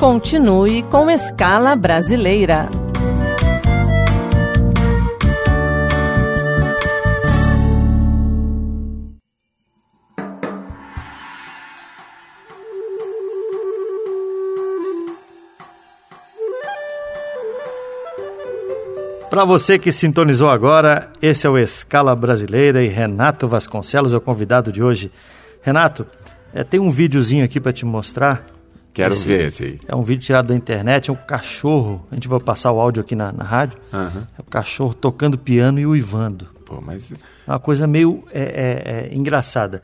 Continue com Escala Brasileira. Para você que sintonizou agora, esse é o Escala Brasileira e Renato Vasconcelos é o convidado de hoje. Renato, tem um videozinho aqui para te mostrar. Quero ver esse aí. É um vídeo tirado da internet, é um cachorro. A gente vai passar o áudio aqui na rádio. Uhum. É o cachorro tocando piano e uivando. Pô, mas... É uma coisa meio engraçada.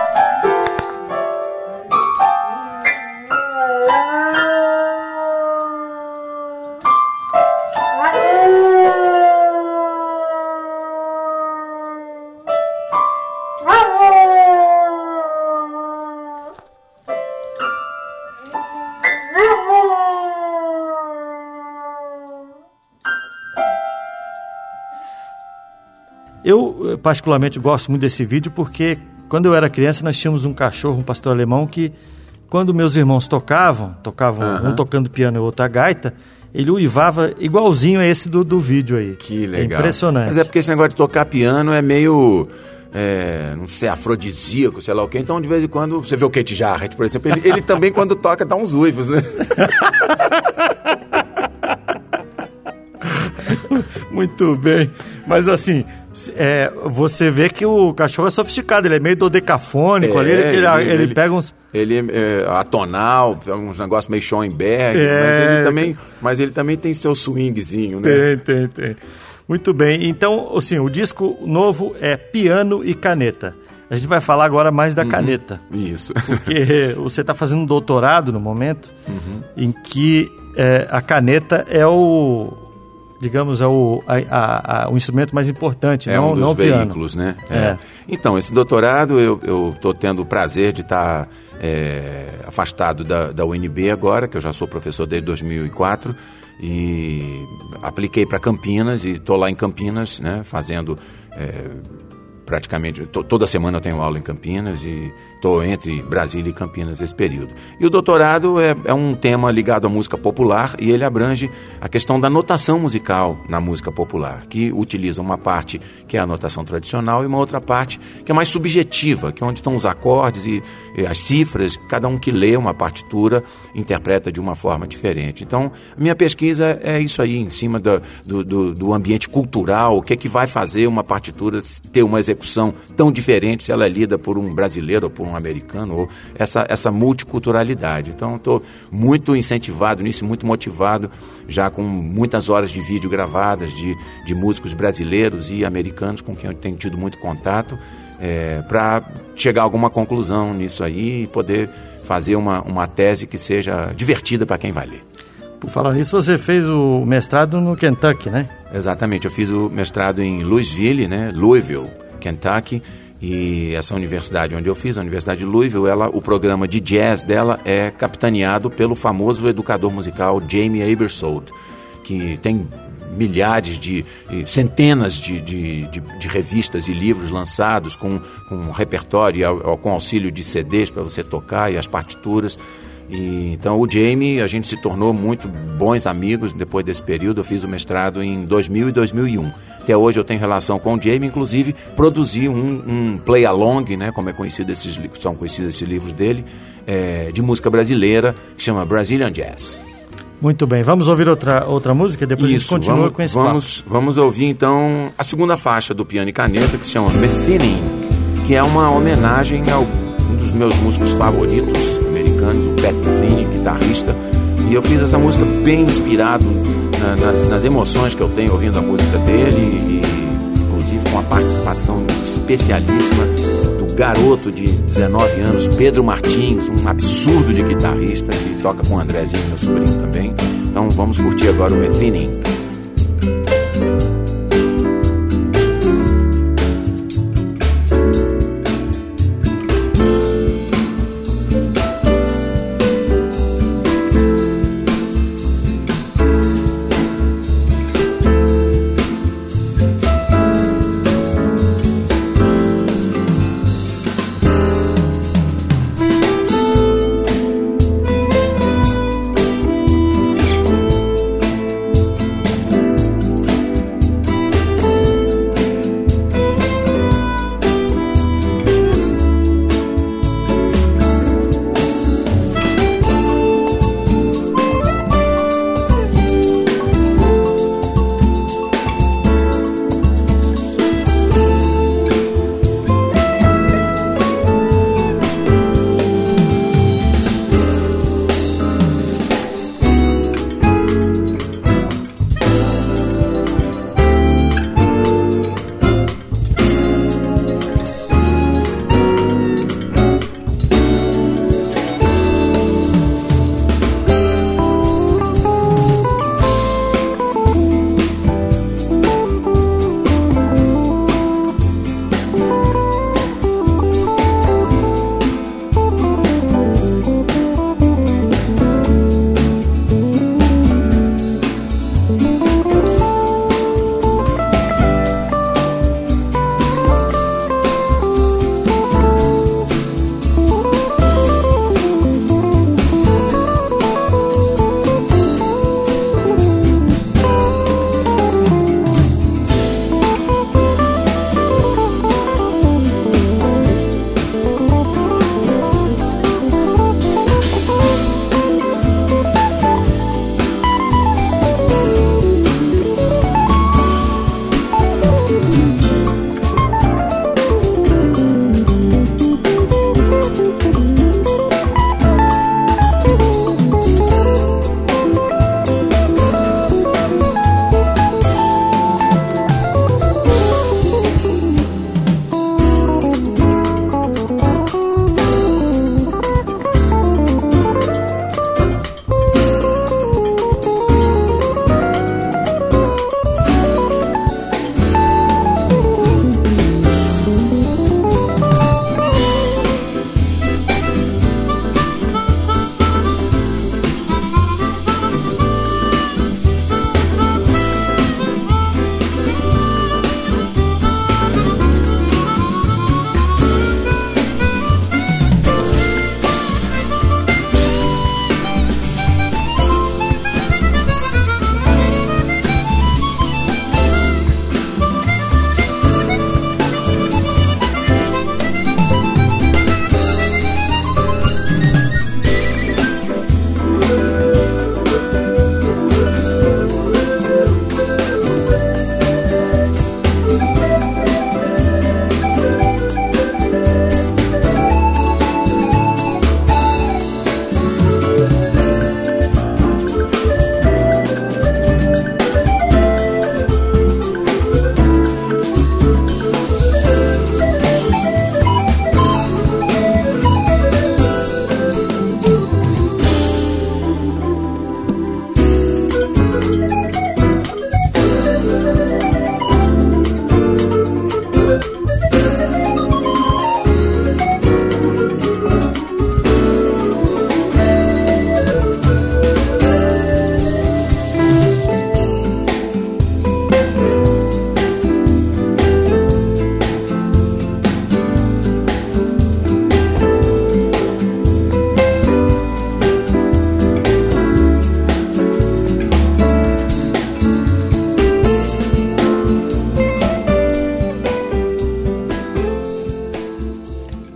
Eu, particularmente, gosto muito desse vídeo porque, quando eu era criança, nós tínhamos um cachorro, um pastor alemão, que, quando meus irmãos tocavam um tocando piano e o outro a gaita, ele uivava igualzinho a esse do vídeo aí. Que legal. É impressionante. Mas é porque esse negócio de tocar piano é meio... não sei, afrodisíaco, sei lá o quê. Então, de vez em quando, você vê o Keith Jarrett, por exemplo, ele também, quando toca, dá uns uivos, né? Muito bem. Mas, assim... você vê que o cachorro é sofisticado, ele é meio dodecafônico ali, ele pega uns... Ele é atonal, uns negócios meio Schoenberg, mas ele também tem seu swingzinho, né? Tem. Muito bem, então, assim, o disco novo é Piano e Caneta. A gente vai falar agora mais da caneta. Isso. Porque você está fazendo um doutorado no momento em que a caneta é o... digamos, é o instrumento mais importante, não o piano. É um dos veículos, né? Então, esse doutorado, eu estou tendo o prazer de estar afastado da UNB agora, que eu já sou professor desde 2004, e apliquei para Campinas, e estou lá em Campinas, né, fazendo... praticamente, toda semana eu tenho aula em Campinas e estou entre Brasília e Campinas esse período. E o doutorado é um tema ligado à música popular e ele abrange a questão da notação musical na música popular, que utiliza uma parte que é a notação tradicional e uma outra parte que é mais subjetiva, que é onde estão os acordes e as cifras, cada um que lê uma partitura interpreta de uma forma diferente. Então, a minha pesquisa é isso aí, em cima do ambiente cultural, o que é que vai fazer uma partitura ter uma execução tão diferente se ela é lida por um brasileiro ou por um americano, ou essa multiculturalidade. Então, estou muito incentivado nisso, muito motivado, já com muitas horas de vídeo gravadas de músicos brasileiros e americanos com quem eu tenho tido muito contato, para chegar a alguma conclusão nisso aí e poder fazer uma tese que seja divertida para quem vai ler. Por falar nisso, você fez o mestrado no Kentucky, né? Exatamente, eu fiz o mestrado em Louisville, Kentucky, e essa universidade onde eu fiz, a Universidade de Louisville, o programa de jazz dela é capitaneado pelo famoso educador musical Jamie Aebersold, que tem milhares centenas de revistas e livros lançados com um repertório, com auxílio de CDs para você tocar e as partituras. E, então o Jamie, a gente se tornou muito bons amigos depois desse período. Eu fiz o mestrado em 2000 e 2001. Até hoje eu tenho relação com o Jamie, inclusive produzi um play-along, né, como são conhecidos esses livros dele, de música brasileira, que chama Brazilian Jazz. Muito bem, vamos ouvir outra música e depois a gente continua com esse papo. Vamos ouvir então a segunda faixa do Piano e Caneta, que se chama Metheny, que é uma homenagem a um dos meus músicos favoritos americanos, o Pat Metheny, guitarrista. E eu fiz essa música bem inspirado nas emoções que eu tenho ouvindo a música dele, e inclusive com a participação especialíssima do garoto de 19 anos, Pedro Martins, um absurdo de guitarrista, que toca com o Andrezinho, meu sobrinho também. Então vamos curtir agora o Metheny.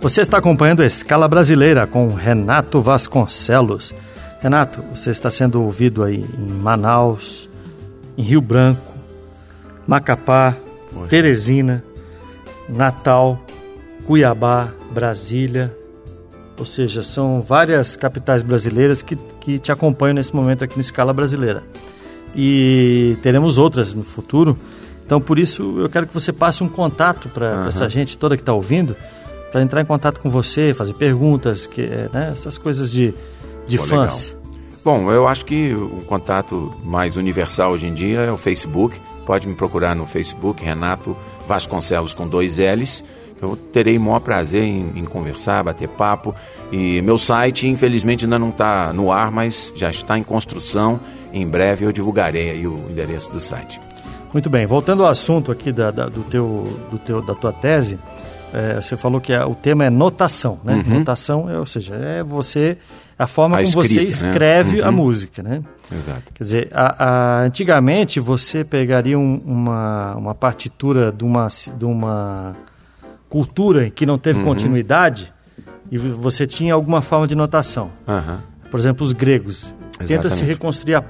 Você está acompanhando a Escala Brasileira com Renato Vasconcelos. Renato, você está sendo ouvido aí em Manaus, em Rio Branco, Macapá, Teresina, Natal, Cuiabá, Brasília. Ou seja, são várias capitais brasileiras que te acompanham nesse momento aqui no Escala Brasileira. E teremos outras no futuro. Então, por isso, eu quero que você passe um contato para essa gente toda que está ouvindo, para entrar em contato com você, fazer perguntas, né, essas coisas de fãs. Legal. Bom, eu acho que o contato mais universal hoje em dia é o Facebook. Pode me procurar no Facebook, Renato Vasconcelos com 2 L's. Eu terei o maior prazer em conversar, bater papo. E meu site, infelizmente, ainda não está no ar, mas já está em construção. Em breve eu divulgarei aí o endereço do site. Muito bem. Voltando ao assunto aqui da tua tese, você falou que o tema é notação, né? Notação, ou seja, é a forma como você escreve, né? A música, né? Exato. Quer dizer, antigamente você pegaria uma partitura de uma cultura que não teve continuidade e você tinha alguma forma de notação. Por exemplo, os gregos. Tenta-se reconstruir a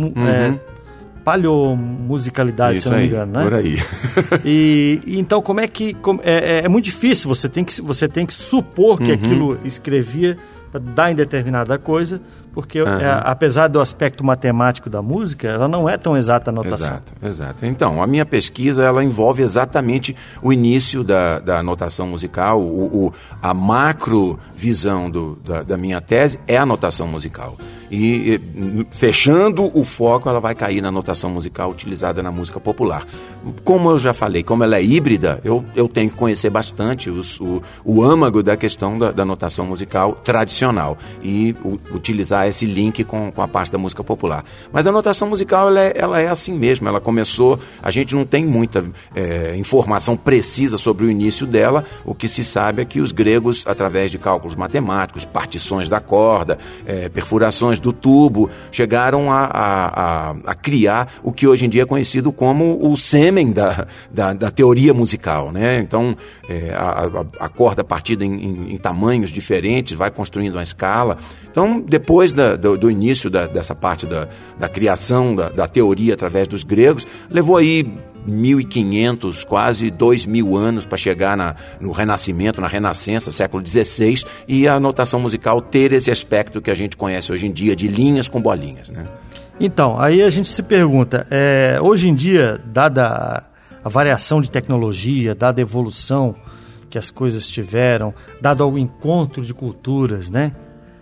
paleomusicalidade, se eu não me engano, né? Por aí. E então, como é que... É muito difícil, você tem que supor que aquilo escrevia para dar em determinada coisa, porque apesar do aspecto matemático da música, ela não é tão exata a notação. Exato. Então, a minha pesquisa, ela envolve exatamente o início da notação musical, a macro visão da minha tese é a notação musical. E fechando o foco, ela vai cair na notação musical utilizada na música popular. Como eu já falei, como ela é híbrida, eu tenho que conhecer bastante o âmago da questão da notação musical tradicional e utilizar esse link com a parte da música popular. Mas a notação musical, ela é assim mesmo, ela começou, a gente não tem muita informação precisa sobre o início dela, o que se sabe é que os gregos, através de cálculos matemáticos, partições da corda, perfurações do tubo, chegaram a criar o que hoje em dia é conhecido como o sêmen da teoria musical, né? Então, a corda partida em tamanhos diferentes, vai construindo uma escala. Então, depois do início dessa parte da criação da teoria através dos gregos, levou aí 1.500, quase 2.000 anos para chegar no Renascimento, na Renascença, século XVI, e a notação musical ter esse aspecto que a gente conhece hoje em dia, de linhas com bolinhas, né? Então, aí a gente se pergunta, hoje em dia, dada a variação de tecnologia, dada a evolução que as coisas tiveram, dado ao encontro de culturas, né?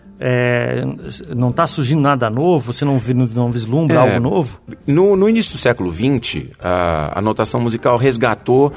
Não está surgindo nada novo? Você não vislumbra algo novo? No início do século XX, a notação musical resgatou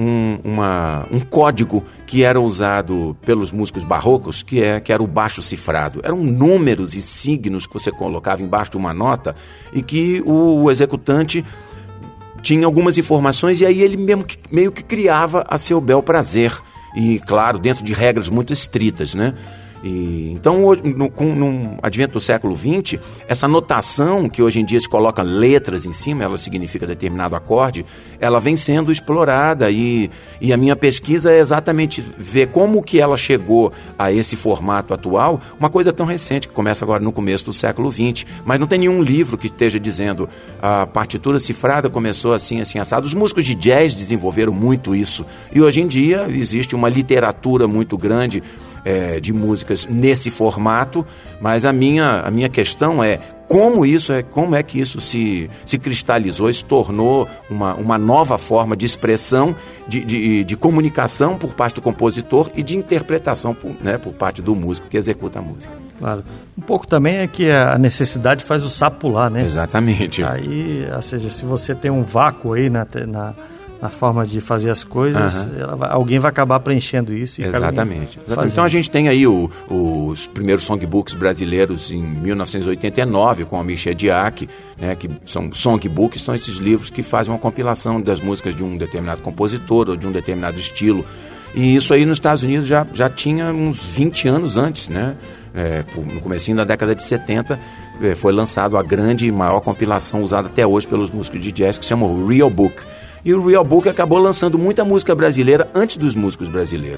um código que era usado pelos músicos barrocos, que era o baixo cifrado. Eram números e signos que você colocava embaixo de uma nota e que o executante tinha algumas informações e aí ele meio que criava a seu bel prazer. E, claro, dentro de regras muito estritas, né? Então, no advento do século XX, essa notação que hoje em dia se coloca letras em cima, ela significa determinado acorde, ela vem sendo explorada e a minha pesquisa é exatamente ver como que ela chegou a esse formato atual, uma coisa tão recente que começa agora no começo do século XX, mas não tem nenhum livro que esteja dizendo a partitura cifrada começou assim, assado. Os músicos de jazz desenvolveram muito isso e hoje em dia existe uma literatura muito grande de músicas nesse formato, mas a minha questão é como é que isso se cristalizou, se tornou uma nova forma de expressão, de comunicação por parte do compositor e de interpretação por parte do músico que executa a música. Claro. Um pouco também é que a necessidade faz o sapo pular, né? Exatamente. Aí, ou seja, se você tem um vácuo aí na forma de fazer as coisas, alguém vai acabar preenchendo isso. Exatamente. Então a gente tem aí os primeiros songbooks brasileiros em 1989 com a Michel Diac, né, que são songbooks, são esses livros que fazem uma compilação das músicas de um determinado compositor ou de um determinado estilo. E isso aí nos Estados Unidos já tinha uns 20 anos antes, né? No comecinho da década de 70 foi lançado a grande e maior compilação usada até hoje pelos músicos de jazz, que se chama o Real Book. E o Real Book acabou lançando muita música brasileira antes dos músicos brasileiros.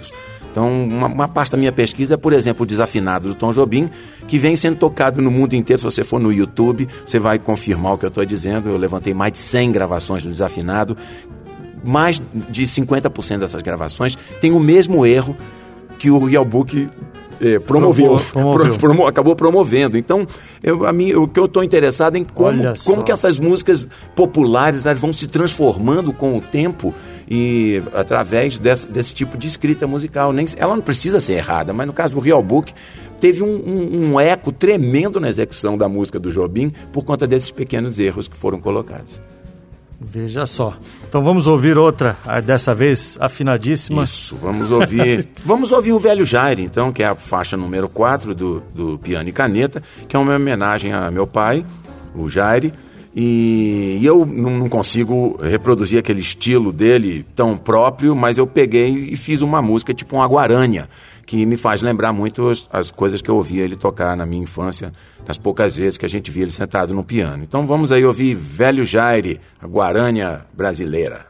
Então, uma parte da minha pesquisa é, por exemplo, o Desafinado do Tom Jobim, que vem sendo tocado no mundo inteiro. Se você for no YouTube, você vai confirmar o que eu estou dizendo. Eu levantei mais de 100 gravações do Desafinado. Mais de 50% dessas gravações tem o mesmo erro que o Real Book promoveu. Acabou promovendo. Então, o que eu estou interessado em como que essas músicas populares elas vão se transformando com o tempo e através desse tipo de escrita musical. Ela não precisa ser errada, mas no caso do Real Book teve um eco tremendo na execução da música do Jobim por conta desses pequenos erros que foram colocados. Veja só. Então vamos ouvir outra, dessa vez afinadíssima. Isso, vamos ouvir o Velho Jaire, então, que é a faixa número 4 do Piano e Caneta, que é uma homenagem a meu pai, o Jaire, e eu não consigo reproduzir aquele estilo dele tão próprio, mas eu peguei e fiz uma música tipo uma guarânia, que me faz lembrar muito as coisas que eu ouvia ele tocar na minha infância, nas poucas vezes que a gente via ele sentado no piano. Então vamos aí ouvir Velho Jaire, a guarânia brasileira.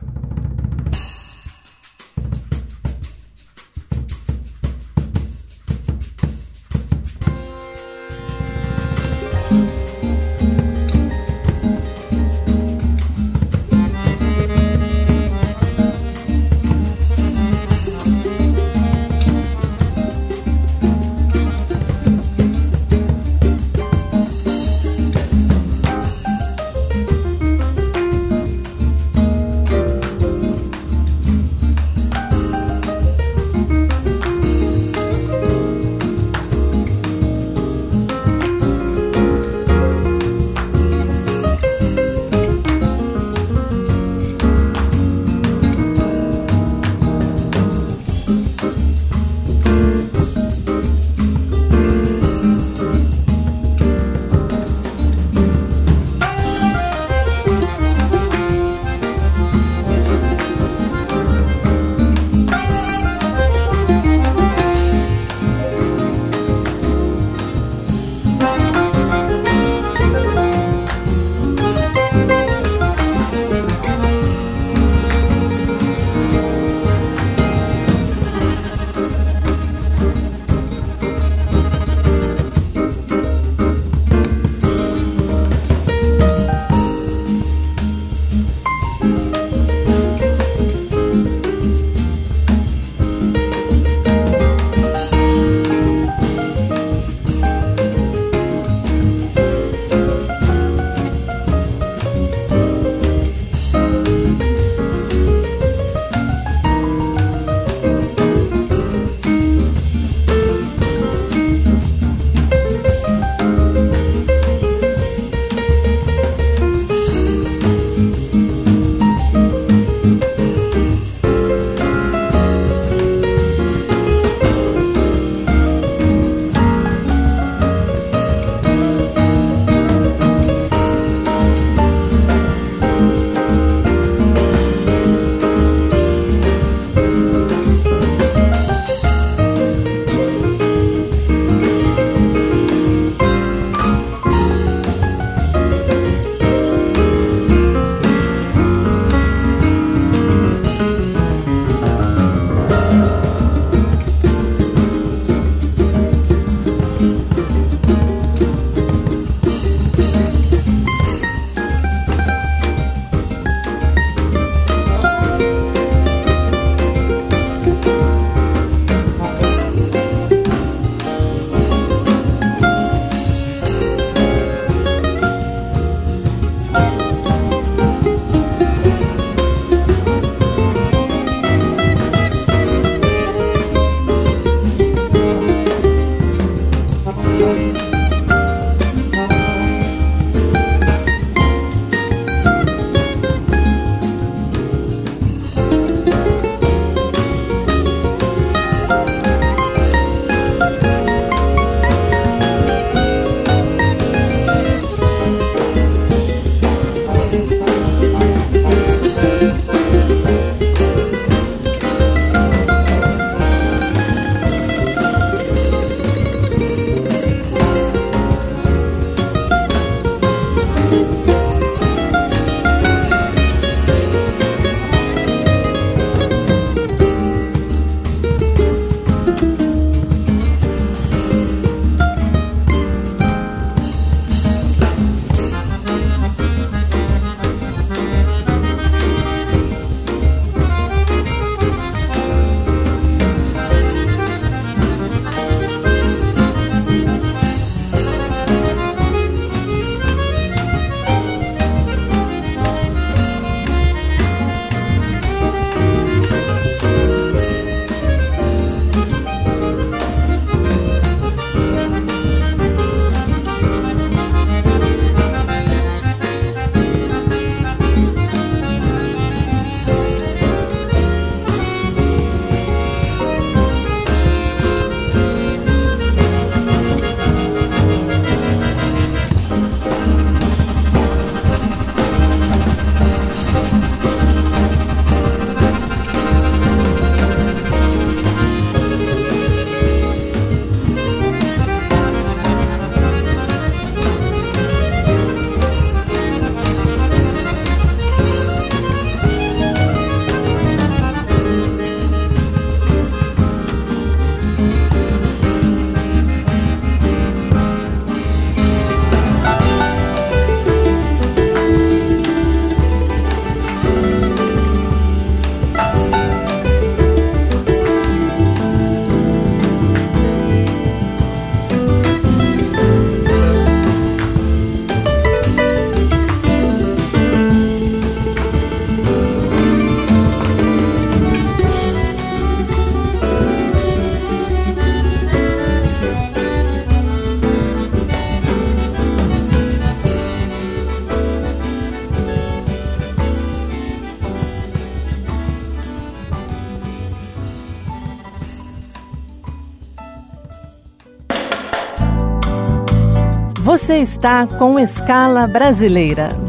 Você está com Escala Brasileira,